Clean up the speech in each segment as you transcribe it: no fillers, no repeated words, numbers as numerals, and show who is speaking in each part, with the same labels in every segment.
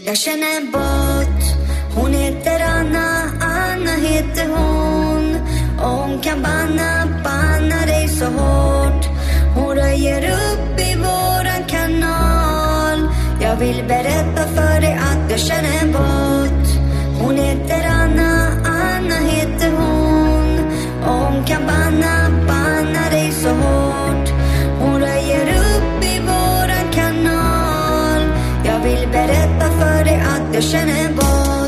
Speaker 1: Jag känner en bot. Hon heter Anna, Anna heter hon. Och hon kan banna dig så hårt. Hon röjer upp i våran kanal. Jag vill berätta för dig att jag känner en bot. Hon heter Anna, Anna heter hon. Och hon kan banna dig så hårt. Hon röjer upp i våran kanal. Jag vill berätta för dig att jag känner en bot.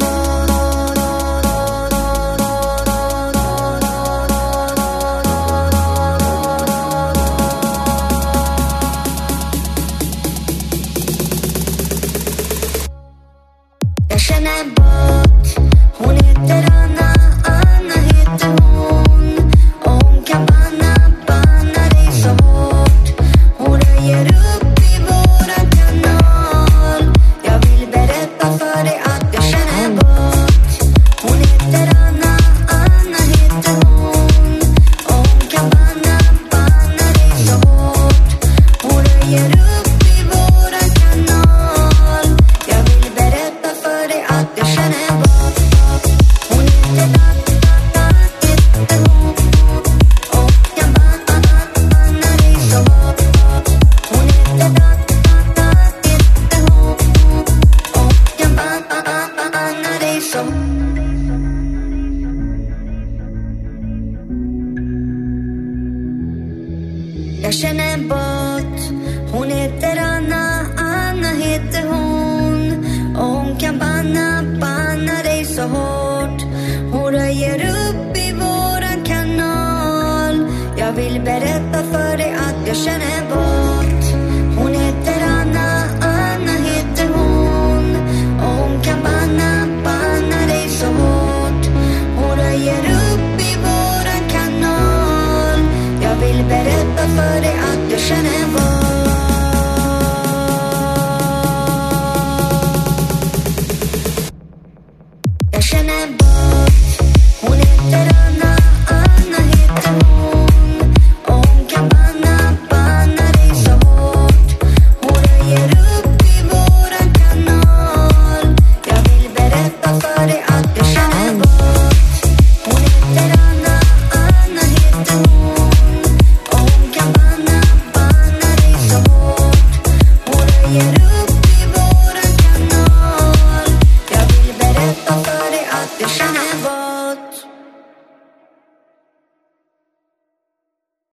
Speaker 1: Jag känner en bot. Hon heter Anna, Anna heter hon. Och hon kan banna dig så hårt. Hon röjer upp i våran kanal. Jag vill berätta för dig att jag känner en bot. Hon heter Anna, Anna heter hon. Och hon kan banna dig så hårt. Hon röjer upp i våran kanal. Jag vill berätta för dig att jag känner en bot. Hon heter Anna, heter hon. Och kan banna dig så hårt. Hon heter Anna, heter hon. Och kan banna dig så hårt. Jag känner en bot. Hon heter Anna, Anna heter hon. Och hon kan banna dig så hårt. Hon röjer upp i våran kanal. Jag vill berätta för dig att jag känner en bot.